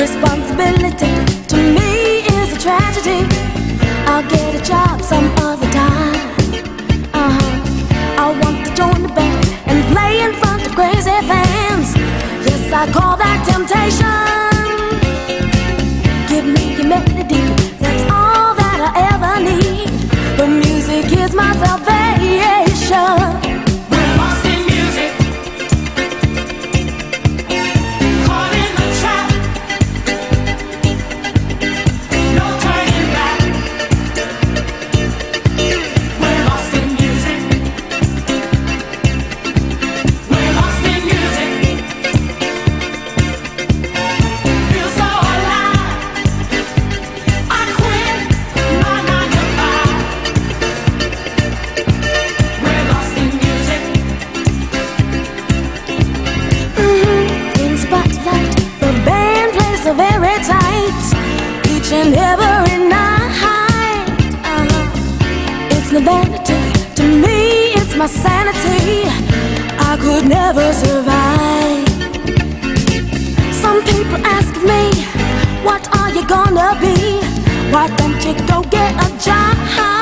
Responsibility to me is a tragedy. I'll get a job some other time. I want to join the band and play in front of crazy fans. Yes, I call that temptation. Give me your melody, that's all that I ever need. The music is my salvation. We're lost in music, caught in the trap. No turning back. We're lost in music. We're lost in music. Feel so alive. I quit my 9 to 5. We're lost in music. In spotlight, the band plays so very tight, each and every night. It's no vanity to me, it's my sanity. I could never survive. Some people ask me, what are you gonna be? Why don't you go get a job?